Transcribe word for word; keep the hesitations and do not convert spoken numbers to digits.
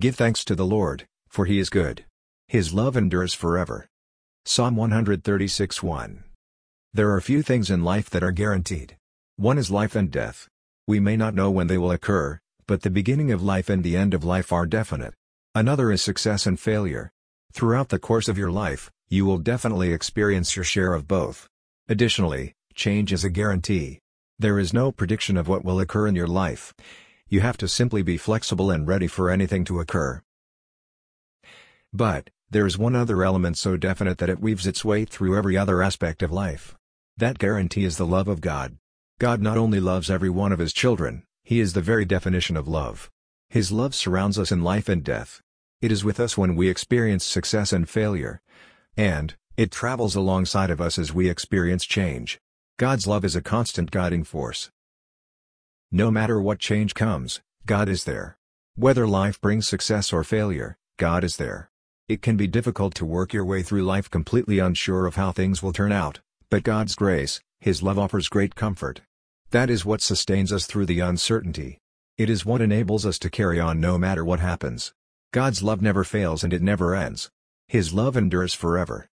Give thanks to the Lord, for he is good. His love endures forever. Psalm one thirty-six one. There are few things in life that are guaranteed. One is life and death. We may not know when they will occur, but the beginning of life and the end of life are definite. Another is success and failure. Throughout the course of your life, you will definitely experience your share of both. Additionally, change is a guarantee. There is no prediction of what will occur in your life. You have to simply be flexible and ready for anything to occur. But, there is one other element so definite that it weaves its way through every other aspect of life. That guarantee is the love of God. God not only loves every one of his children, he is the very definition of love. His love surrounds us in life and death. It is with us when we experience success and failure. And, it travels alongside of us as we experience change. God's love is a constant guiding force. No matter what change comes, God is there. Whether life brings success or failure, God is there. It can be difficult to work your way through life completely unsure of how things will turn out, but God's grace, his love offers great comfort. That is what sustains us through the uncertainty. It is what enables us to carry on no matter what happens. God's love never fails and it never ends. His love endures forever.